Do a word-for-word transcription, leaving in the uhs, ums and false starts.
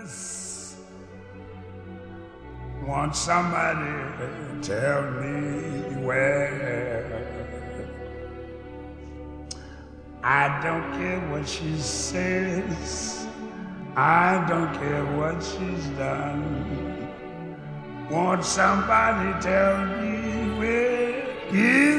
Yes. Want somebody to tell me where. I don't care what she says, I don't care what she's done. Want somebody to tell me where is